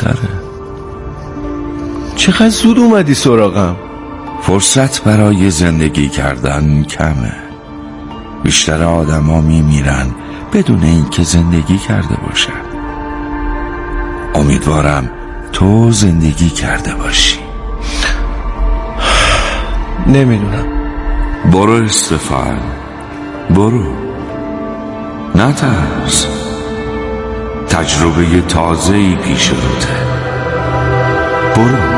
بهتره. چقدر زود اومدی سراغم؟ فرصت برای زندگی کردن کمه. بیشتر آدما میمیرن بدون اینکه زندگی کرده باشن. امیدوارم تو زندگی کرده باشی. نمیدونم. برو استفان، برو، نترس. تجربه تازه‌ای پیش روته. برو.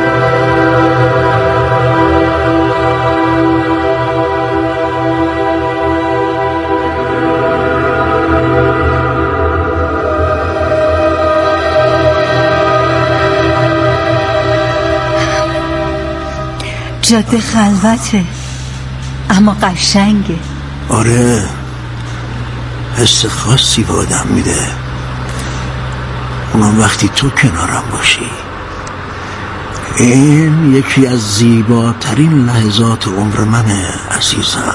جاده خلوته اما قشنگه. آره، حس خاصی به آدم میده، اونم وقتی تو کنارم باشی. این یکی از زیباترین لحظات عمر منه عزیزم.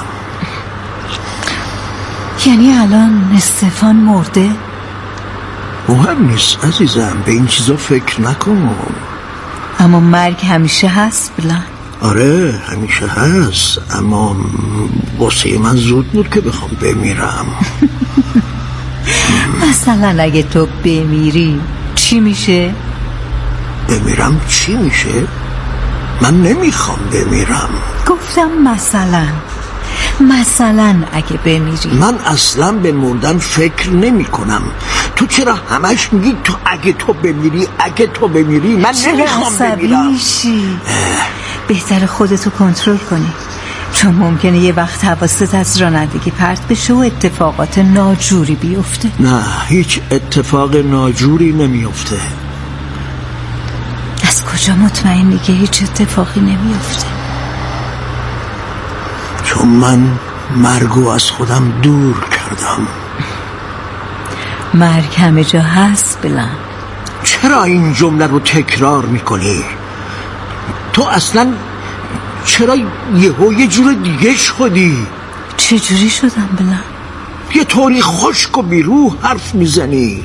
یعنی الان استفان مرده؟ مهم نیست عزیزم، به این چیزا فکر نکن. اما مرگ همیشه هست بلند. آره همیشه هست، اما واسه من زود بود که بخوام بمیرم. مثلا اگه تو بمیری چی میشه؟ بمیرم چی میشه؟ من نمیخوام بمیرم. گفتم مثلا اگه بمیری. من اصلا به مردن فکر نمی کنم. تو چرا همش میگی تو اگه تو بمیری؟ من نمیخوام بمیرم. بهتر خودتو کنترل کنی، چون ممکنه یه وقت حواست از رانندگی پرت بشه و اتفاقات ناجوری بیفته. نه، هیچ اتفاق ناجوری نمیفته. از کجا مطمئنی که هیچ اتفاقی نمیفته؟ چون من مرگو از خودم دور کردم. مرگ همه جا هست بلند. چرا این جمله رو تکرار میکنی؟ تو اصلا چرا یه جور دیگه شدی؟ چه جوری شدم بلند؟ یه طوری خشک و بیروح حرف میزنی.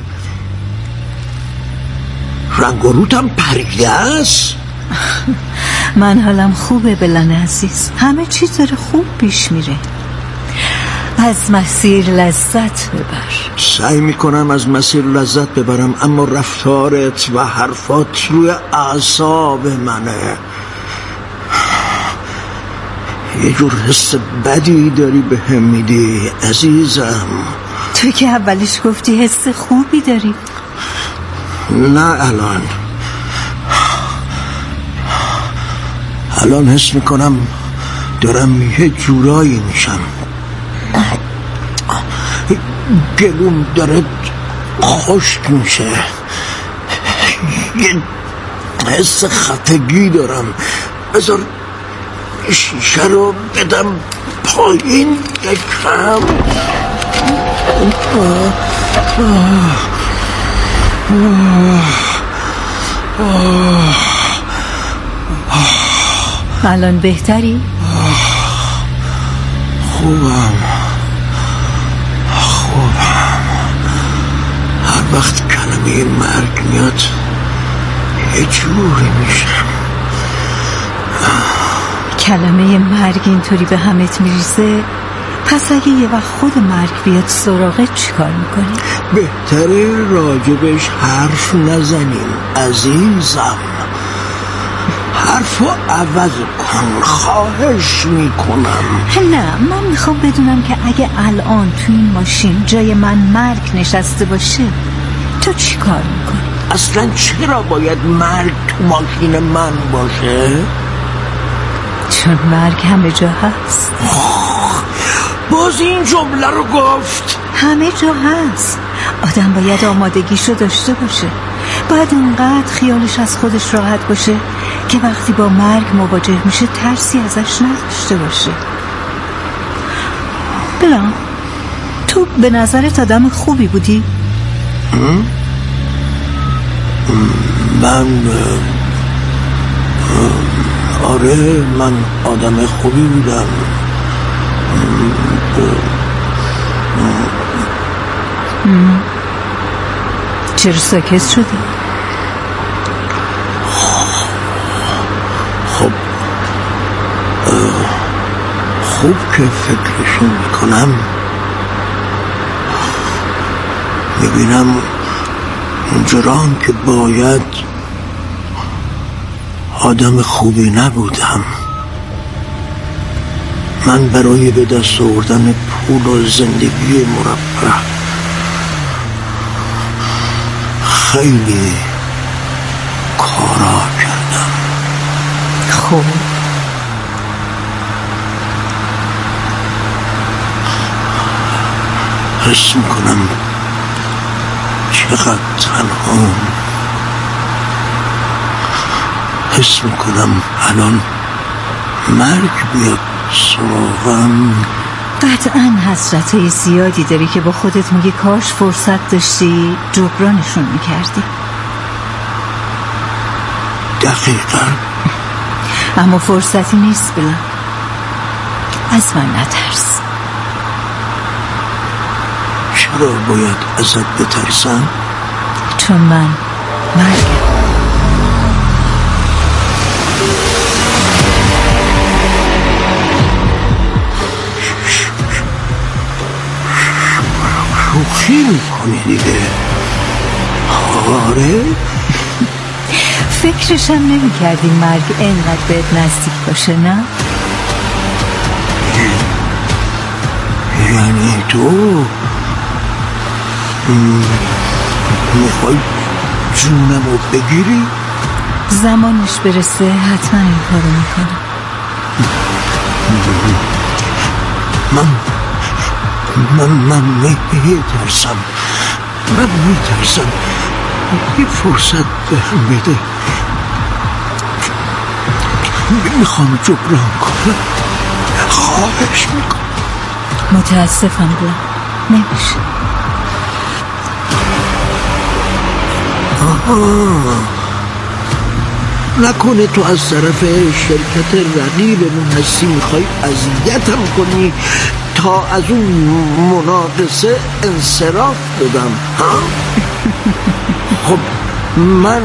رنگ و روتم پریده است. من حالم خوبه بلند عزیز، همه چیز داره خوب پیش میره. از مسیر لذت ببر. سعی میکنم از مسیر لذت ببرم، اما رفتارت و حرفات روی اعصاب منه. یه جور حس بدی داری به هم میدی عزیزم. تو که اولش گفتی حس خوبی داری. نه، الان حس میکنم دارم یه جورایی میشم. گلوم داره خشک میشه. یه حس خفگی دارم. بذار شیشه رو بدم پایین یکم. الان بهتری؟ خوبم. هر وقت کلمه مرگ میاد یه جوری میشم. کلمه مرگ اینطوری به همت میریزه؟ پس اگه یه وقت خود مرگ بیاد سراغت چی کار میکنی؟ بهتره راجبش حرف نزنیم عزیزم. حرفو عوض کن، خواهش میکنم. نه، من میخوام بدونم که اگه الان تو این ماشین جای من مرگ نشسته باشه تو چی کار میکنی؟ اصلا چرا باید مرگ تو ماشین من باشه؟ چون مرگ همه جا هست. باز این جمله رو گفت. همه جا هست. آدم باید آمادگیشو داشته باشه. باید اونقدر خیالش از خودش راحت باشه که وقتی با مرگ مواجه میشه ترسی ازش نداشته باشه. بلا تو به نظرت آدم خوبی بودی؟ من آره، من آدم خوبی بودم. چرا ساکت شدی؟ خوب که فکرشو میکنم میبینم اونجوران که باید آدم خوبی نبودم. من برای به دست آوردن پول و زندگی مرفه خیلی کارا کردم. خوب حس میکنم چقدر تنهام. حس میکنم الان مرگ بیاد سراغم. قطعا حسرتهای زیادی داری که با خودت میگی کاش فرصت داشتی جبرانشون میکردی. دقیقا. اما فرصتی نیست بلا. از من نترس. چرا باید ازت بترسم؟ چون من مرگم. شوخی میکنی دیگه. آره؟ فکرشم نمی کردی مرگ اینقدر بهت نزدیک باشه نه؟ یعنی تو میخوای جونمو بگیری؟ زمانش برسه حتما این کارو میکنم. من میترسم. یه فرصت بهم بده. میخوام جبران کنم. خواهش میکنم. متاسفم بلا. نمیشه. نکنه تو از طرف شرکت رقیبمون هستی میخوای اذیتم کنی تا از اون مناقصه انصراف بدم. خب من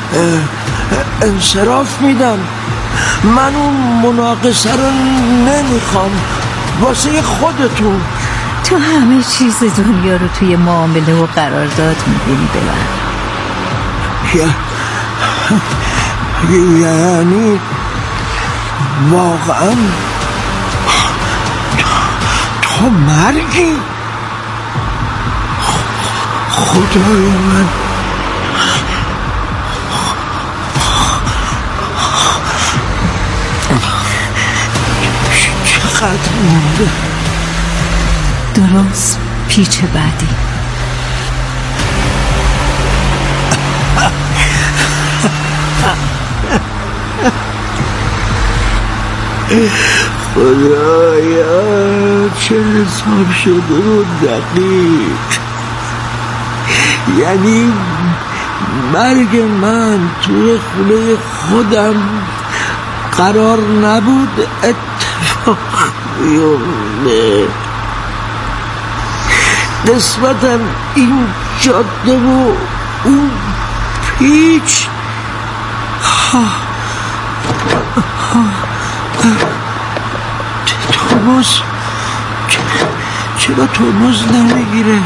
انصراف میدم. من اون مناقصه رو نمیخوام. واسه خودتون. تو همه چیز دنیا رو توی معامله و قرارداد میبینی بلا. یعنی واقعا تو مرگی؟ خدای من. چقدر مونده؟ درست پیچ بعدی. خدایا چه حساب شده رو دقیق. یعنی مرگ من توی خونه خودم قرار نبود اتفاق بیفته. نسبتاً این جاده و اون پیچ. ترمز چرا ترمز نمیگیره؟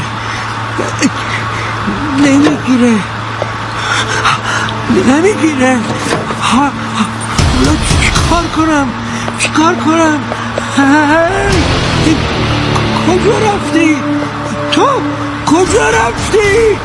چیکار کنم؟ کجا رفتی؟ تو کجا رفتی؟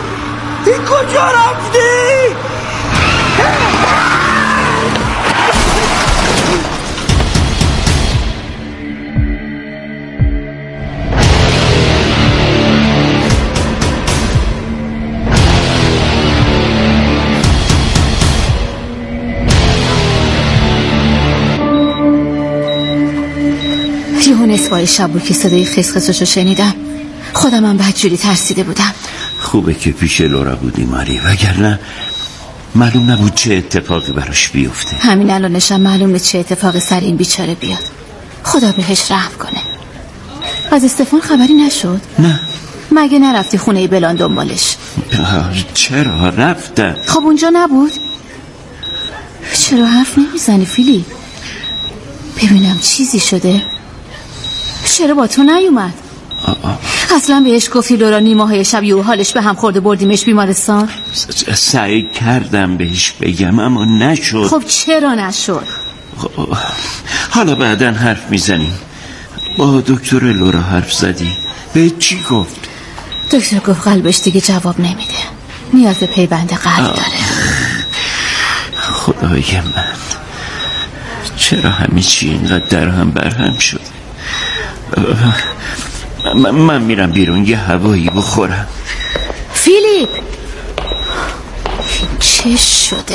یهو نصفای شب بود که صدای خسخسشو شنیدم. خودم هم بدجوری ترسیده بودم. خوبه که پیش لورا بودی ماری، وگرنه معلوم نبود چه اتفاقی براش بیفته. همین الانشم معلومه چه اتفاقی سر این بیچاره بیاد. خدا بهش رحم کنه. از استفان خبری نشد؟ نه. مگه نرفتی خونه بلان دنبالش؟ چرا رفتم؟ خب اونجا نبود؟ چرا حرف نمیزنی فیلی؟ ببینم چیزی شده؟ چرا با تو نیومد؟ اصلا بهش گفتی لورا نیمه‌های شب یهو حالش به هم خورده بردیمش بیمارستان؟ سعی کردم بهش بگم اما نشد. خب چرا نشد؟ حالا بعداً حرف میزنیم. با دکتر لورا حرف زدی؟ به چی گفت؟ دکتر گفت قلبش دیگه جواب نمیده، نیاز به پیوند قلب داره. خدای من، چرا همه چی اینقدر در هم برهم شد؟ من میرم بیرون یه هوایی بخورم. فیلیپ، چه شده؟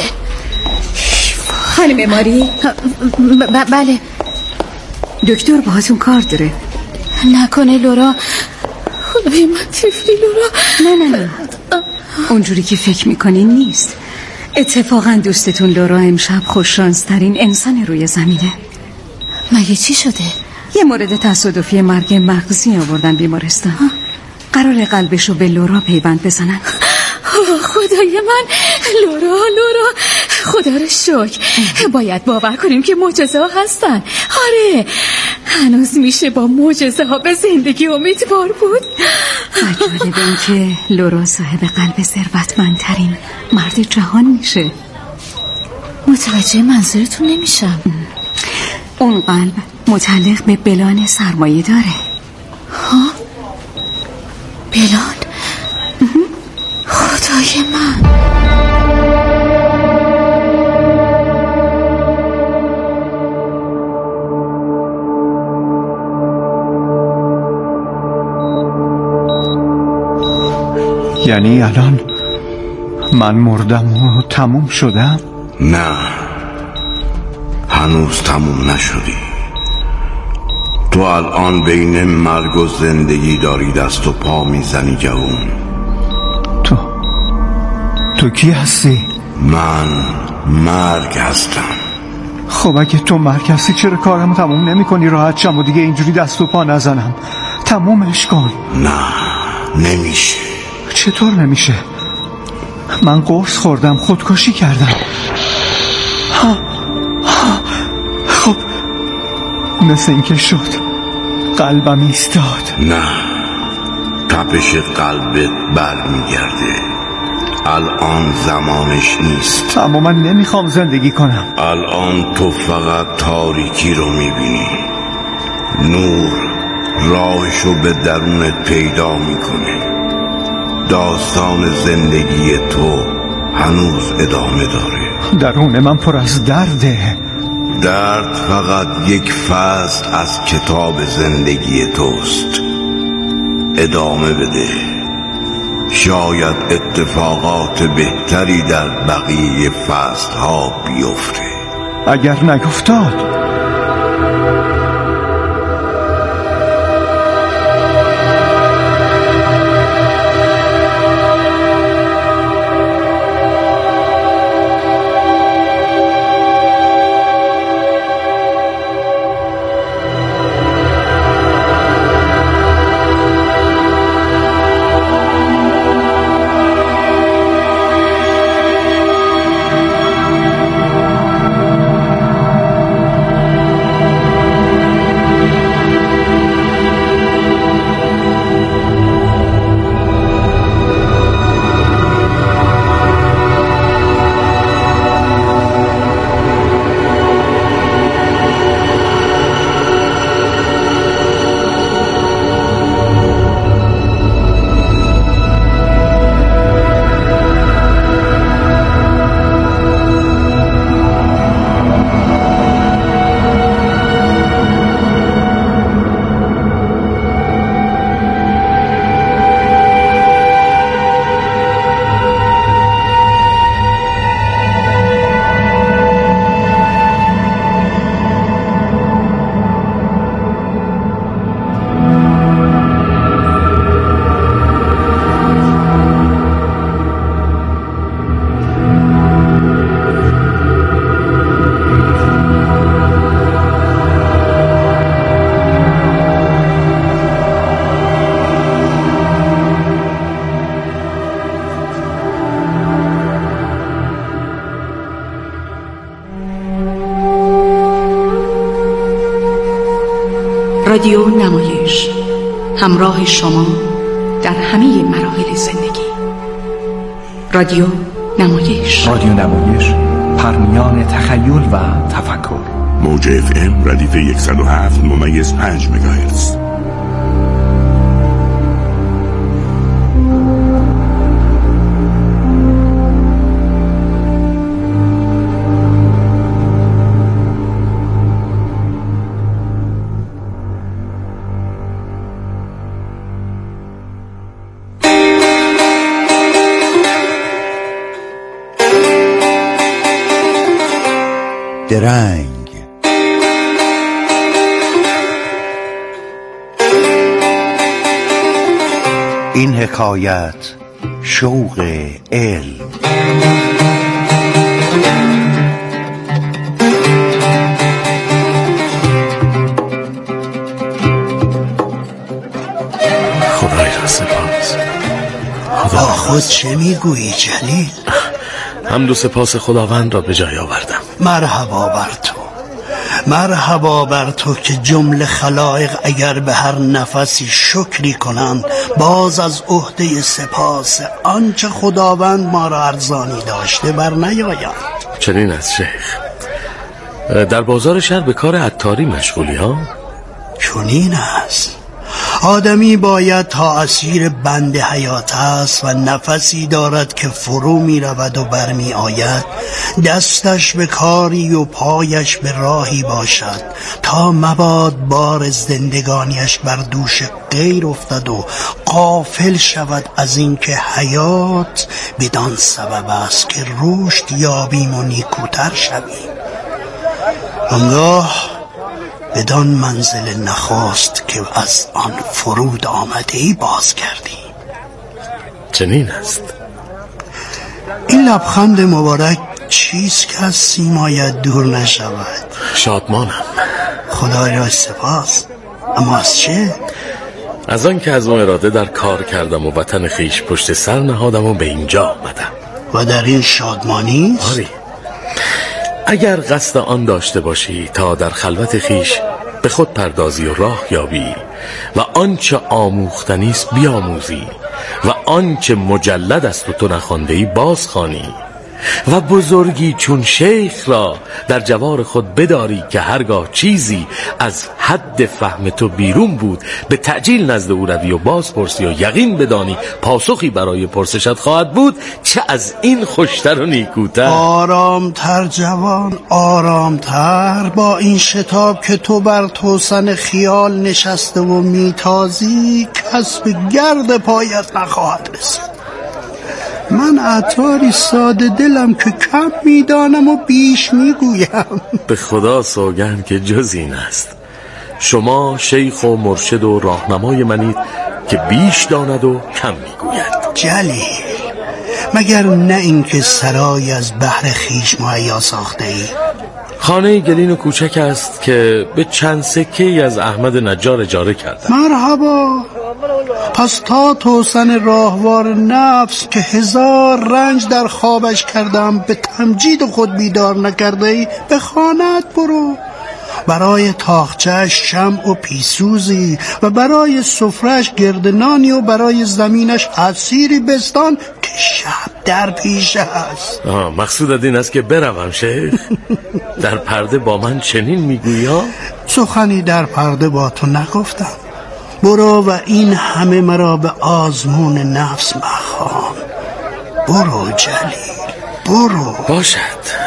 خانم ماری؟ بله دکتر باهاتون کار داره. نکنه لورا؟ خدای من، طفلی لورا؟ نه اونجوری که فکر میکنین نیست. اتفاقا دوستتون لورا امشب خوششانسترین انسان روی زمینه. مگه چی شده؟ یه مورد تصادفی مرگ مغزی آوردن بیمارستان. قرار قلبشو به لورا پیوند بزنن. خدای من، لورا خدا رو شکر. باید باور کنیم که معجزه ها هستن. آره، هنوز میشه با معجزه ها به زندگی امیدوار بود. عجیبه این که لورا صاحب قلب ثروتمندترین مرد جهان میشه. متوجه منظورتون نمیشم. اون قلب متعلق به بلان سرمایه داره. ها؟ بلان؟ خدای من. یعنی الان من مردم و تموم شدم؟ نه، هنوز تموم نشدی. تو الان بین مرگ و زندگی داری دست و پا میزنی جوون. تو کی هستی؟ من مرگ هستم. خب اگه تو مرگ هستی چرا کارم تموم نمی کنی؟ راحت شم و دیگه اینجوری دست و پا نزنم. تمومش کن. نه، نمیشه. چطور نمیشه؟ من قرص خوردم، خودکشی کردم. خب مثل اینکه شد. قلبم ایستاد. نه، تپش قلبت برمیگرده. الان زمانش نیست. اما من نمیخوام زندگی کنم. الان تو فقط تاریکی رو میبینی. نور راهشو به درونت پیدا میکنه. داستان زندگی تو هنوز ادامه داره. درون من پر از درده. درد فقط یک فصل از کتاب زندگی توست. ادامه بده. شاید اتفاقات بهتری در بقیه فصلها بیفته. اگر نیفتاد رادیو نمایش، همراه شما در همه مراحل زندگی. رادیو نمایش، رادیو نمایش، پرمیان تخیل و تفکر. موج FM ردیف 107.5 مگاهرتز. درنگ. این حکایت شوق علم. خدایا سپاس. با خود چه میگویی جلیل؟ حمد و سپاس خداوند را به جای آوردم. مرحبا بر تو، مرحبا بر تو که جمله خلائق اگر به هر نفسی شکری کنند باز از عهده سپاس آنچه خداوند ما را ارزانی داشته بر نیایند. چنین است شیخ. در بازار شهر به کار عطاری مشغولی ها؟ چنین است. آدمی باید تا اسیر بند حیات است و نفسی دارد که فرو می رود و برمی آید، دستش به کاری و پایش به راهی باشد تا مباد بار زندگانیش بر دوش غیر افتد و غافل شود از اینکه حیات بدان سبب است که رشد یابیم و نیکوتر شویم. آنگاه بدان منزل نخست که از آن فرود آمده ای باز کردی. چنین است. این لبخند مبارک چیست که از سیمایت دور نشود؟ شادمانم. خدایا سپاس. اما از چه؟ از آن که از اون اراده در کار کردم و وطن خیش پشت سر نهادم و به اینجا آمدم. و در این شادمانی است؟ آری. اگر قصد آن داشته باشی تا در خلوت خیش به خود پردازی و راه یابی و آنچه آموختنی است بیاموزی و آنچه مجلد است و تو نخوانده‌ای باز خوانی و بزرگی چون شیخ را در جوار خود بداری که هرگاه چیزی از حد فهم تو بیرون بود به تعجیل نزد او روی و باز پرسی و یقین بدانی پاسخی برای پرسشت خواهد بود، چه از این خوشتر و نیکوتر؟ آرامتر جوان، آرامتر. با این شتاب که تو بر توسن خیال نشسته و میتازی کس به گرد پایت نخواهد رسید. من عطاری ساده دلم که کم میدانم و بیش میگویم. به خدا سوگند که جز این است. شما شیخ و مرشد و راهنمای منید که بیش داند و کم میگوید. جلیل، مگر نه اینکه سرای از بحر خیش مهیا ساخته ای؟ خانه گلین و کوچک است که به چند سکه از احمد نجار اجاره کردم. مرحبا. پس تا توسن راهوار نفس که 1000 رنج در خوابش کردم به تمجید خود بیدار نکرده ای، به خانه‌ات برو. برای تاخچه‌اش شمع و پیسوزی و برای سفره‌اش گردنانی و برای زمینش حصیری بستان که شب در پیش است. مقصودت این است که بروم شیخ؟ در پرده با من چنین میگویی ها؟ سخنی در پرده با تو نگفتم. برو و این همه مرا به آزمون نفس مخوان. برو جلیل، برو. باشد،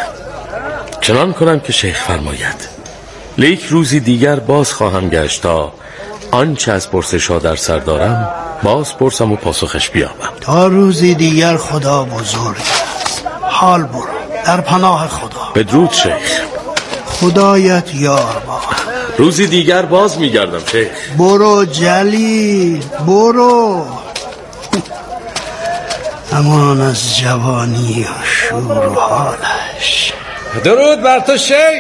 چنان کنم که شیخ فرماید. لیک روزی دیگر باز خواهم گشت تا آنچه از پرسش‌ها در سر دارم باز پرسم و پاسخش بیابم. تا روزی دیگر خدا بزرگ است. حال برو، در پناه خدا. بدرود شیخ. خدایت یار باد. روزی دیگر باز میگردم شیخ. برو جلیل، برو. امان از جوانی و شور و حالش. درود بر تو شیخ.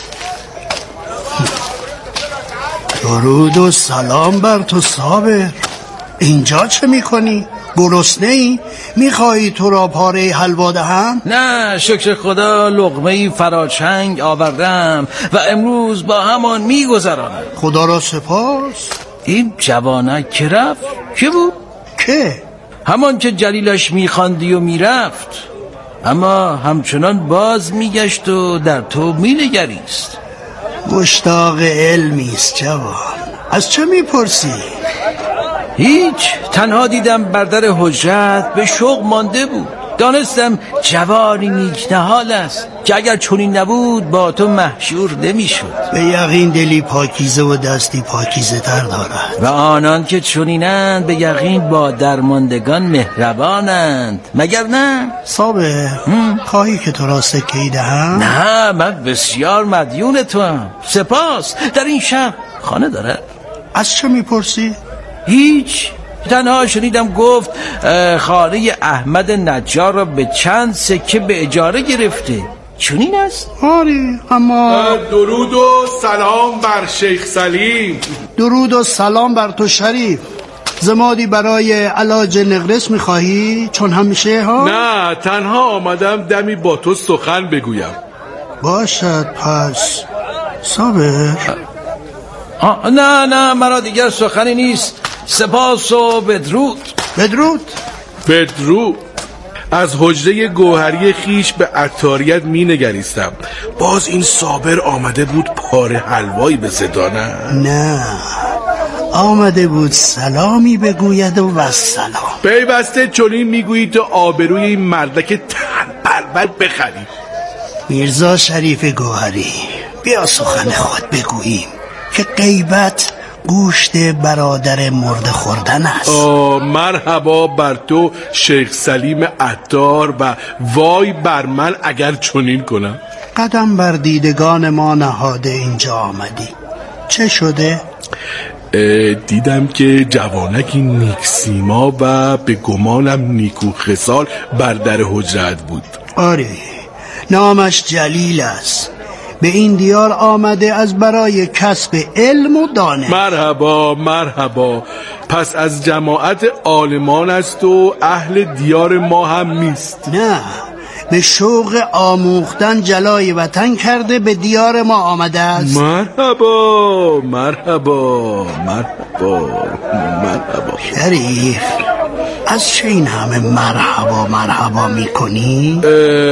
درود و سلام بر تو صابر. اینجا چه میکنی؟ گرسنه ای؟ میخواهی تو را پاره حلوا دهم؟ نه شکر خدا لقمه فراچنگ آوردم و امروز با همان میگذرانم. خدا را سپاس. این جوانک که رفت که بود؟ که؟ همان که جلیلش میخواندی و میرفت، اما همچنان باز میگشت و در تو مینگریست. مشتاق علمیست جوان. از چه میپرسی؟ هیچ، تنها دیدم بر در حجرت به شوق مانده بود. دانستم جوانی نیکنهال است که اگر چنین نبود با تو محشور نمیشد. به یقین دلی پاکیزه و دستی پاکیزه تر دارد و آنان که چنینند به یقین با درماندگان مهربانند، مگر نه؟ صابر خواهی که تو را سکه‌ای دهم؟ نه، من بسیار مدیون تو هم. سپاس. در این شهر خانه دارد؟ از چه میپرسی؟ هیچ، تنها شنیدم گفت خانه احمد نجار را به چند سکه به اجاره گرفته. چنین است؟ آری، اما درود و سلام بر شیخ سلیم. درود و سلام بر تو شریف. زمادی برای علاج نقرس میخواهی؟ چون همیشه ها؟ نه، تنها آمدم دمی با تو سخن بگویم. باشد پس صابر. نه مرا دیگر سخنی نیست. سپاس و بدرود. بدرود. از حجره گوهری خیش به عطاریت می نگریستم. باز این صابر آمده بود پاره حلوایی به زدانه. نه، آمده بود سلامی بگوید و والسلام. پیوسته چنین میگویی تو آبروی این مردک تنبل بخری. میرزا شریف گوهری، بیا سخن خود بگوییم که غیبت گوشت برادر مرده خوردن است. مرحبا بر تو شیخ سلیم عطار و وای بر من اگر چنین کنم. قدم بر دیدگان ما نهاده اینجا آمدی، چه شده؟ دیدم که جوانکی نیک سیما و به گمانم نیکو خصال بر در حجرت بود. آره، نامش جلیل است. به این دیار آمده از برای کسب علم و دانش. مرحبا. پس از جماعت عالمان است و اهل دیار ما هم نیست؟ نه، به شوق آموختن جلای وطن کرده به دیار ما آمده است. مرحبا. شریف، از چه این همه مرحبا میکنی؟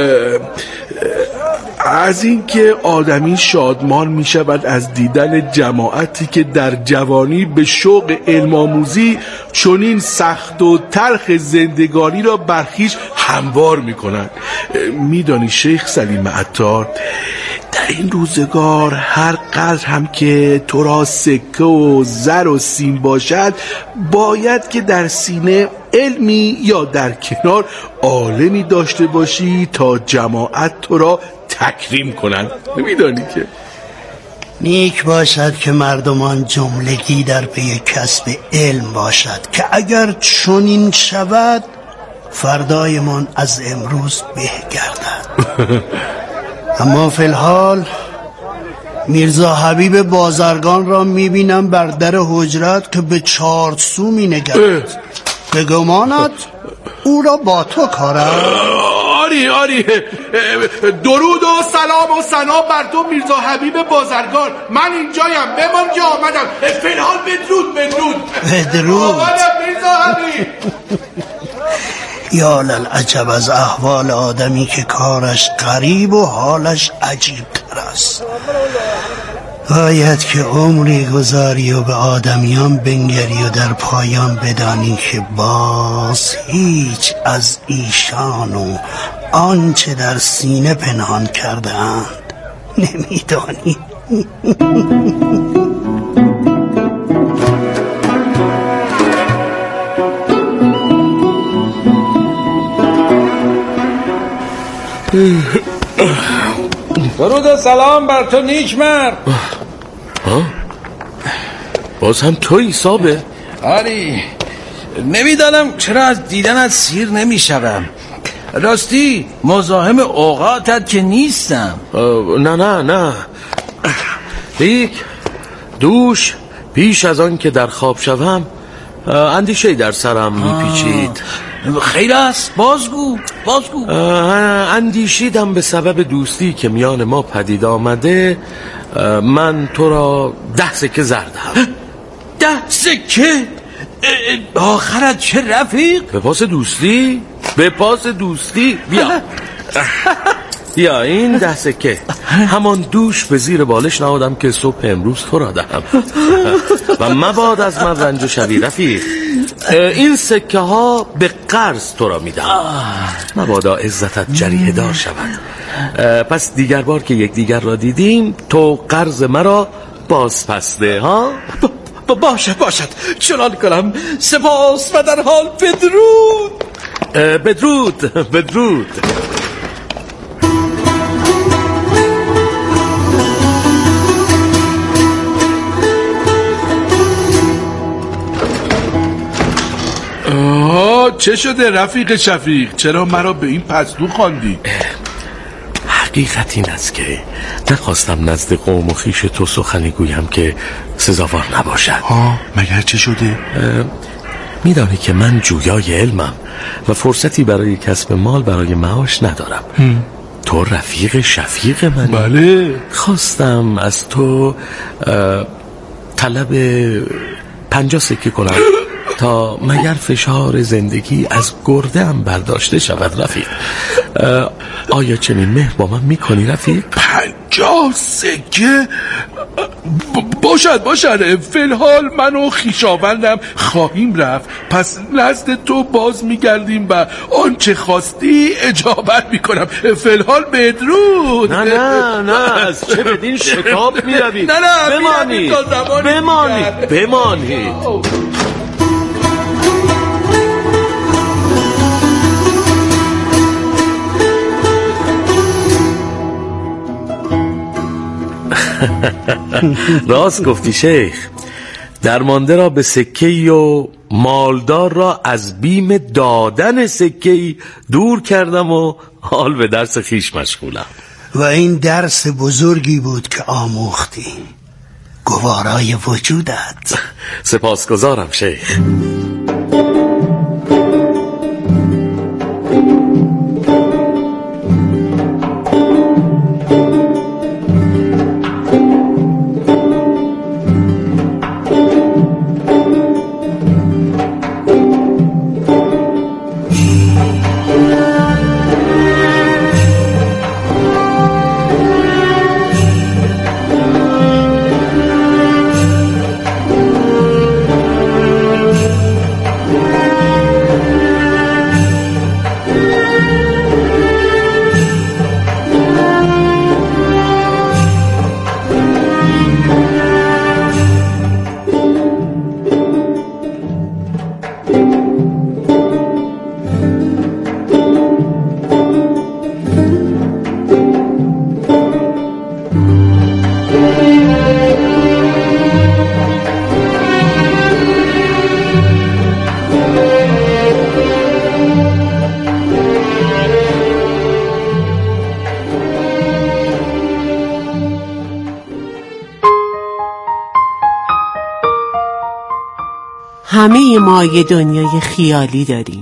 از این که آدمی شادمان می شود از دیدن جماعتی که در جوانی به شوق علم آموزی چنین سخت و تلخ زندگانی را برخیش هموار می کنند. می دانی شیخ سلیم عطار، در این روزگار هر قدر هم که تو را سکه و زر و سیم باشد، باید که در سینه علمی یا در کنار عالمی داشته باشی تا جماعت تو را تکریم کنند. نمیدانی که نیک باشد که مردمان جملگی در پی کسب علم باشد که اگر چنین شود فردایمان از امروز به گردد. اما فی الحال میرزا حبیب بازرگان را میبینم بر در حجرت که به 4 سو مینگرد. به گمانت او را با تو کارم؟ آری درود و سلام و ثنا بر تو میرزا حبیب بازرگان. من اینجایم، بمان که آمدم. فی الحال بدرود. میرزا حبیب. یا للعجب از احوال آدمی که کارش غریب و حالش عجیب تر است. باید که عمری گذاری و به آدمیان بنگری و در پایان بدانی که باز هیچ از ایشان و آنچه در سینه پنهان کرده اند نمیدانی. درود و سلام بر تو نیک مرد. باز هم تویی صابه؟ آری، نمیدانم چرا از دیدنت سیر نمیشوم. راستی مزاحم اوقاتت که نیستم. نه لیک دوش پیش از آن که در خواب شوم اندیشه‌ای در سرم میپیچید. خیر است، بازگو. اندیشیدم به سبب دوستی که میان ما پدید آمده من تو را 10 سکه زر دهم. 10 سکه؟ آخرت چه رفیق؟ به پاس دوستی بیا. بیا این 10 سکه، همان دوش به زیر بالش نهادم که صبح امروز تو را دهم و مباد از من رنج شوی رفیق. این سکه ها به قرض تو را میدم، مبادا عزتت جریحه دار شود. پس دیگر بار که یکدیگر را دیدیم تو قرض مرا باز پس ده ها. باشد چنان کنم. سپاس و در حال بدرود. چه شده رفیق شفیق؟ چرا مرا به این پستو خواندی؟ حقیقت این است که نخواستم نزد قوم و خویش تو سخنی گویم که سزاوار نباشد. مگر چه شده؟ میدانی که من جویای علمم و فرصتی برای کسب مال برای معاش ندارم. تو رفیق شفیق منی. بله. خواستم از تو طلب 50 سکه کنم تا مگر فشار زندگی از گرده هم برداشته شود رفیق. آیا چنین مهر با من میکنی رفیق؟ 50 سکه؟ باشد. فی‌الحال من و خویشاوندم خواهیم رفت، پس نزد تو باز میگردیم و آنچه خواستی اجابت میکنم. فی‌الحال بدرود. نه از چه بدین شتاب میروی؟ نه بمانی. راست گفتی شیخ. درمانده را به سکه‌ای و مالدار را از بیم دادن سکه‌ای دور کردم و حال به درس خیش مشغولم. و این درس بزرگی بود که آموختی، گوارای وجودت. سپاسگزارم شیخ. همه ما یه دنیای خیالی داریم.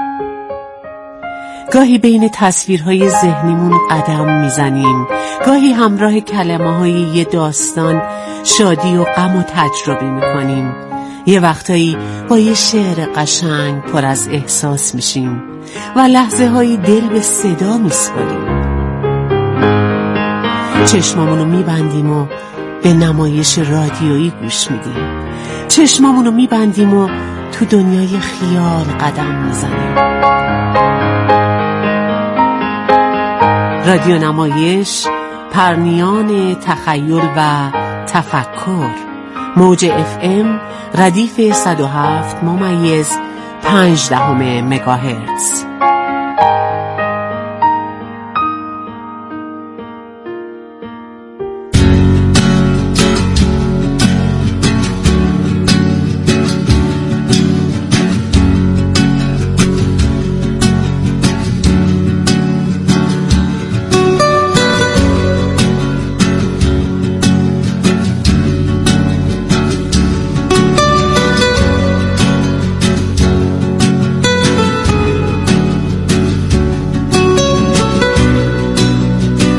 گاهی بین تصویرهای ذهنیمون قدم میزنیم، گاهی همراه کلمه‌های یه داستان شادی و غم و تجربه میکنیم، یه وقتایی با یه شعر قشنگ پر از احساس میشیم و لحظه هایی دل به صدا میسپاریم. چشمامونو میبندیم و به نمایش رادیویی گوش میدیم، چشمامونو میبندیم و تو دنیای خیال قدم میزنیم. رادیو نمایش، پرنیان تخیل و تفکر. موج FM ردیف 107.5 مگاهرتز.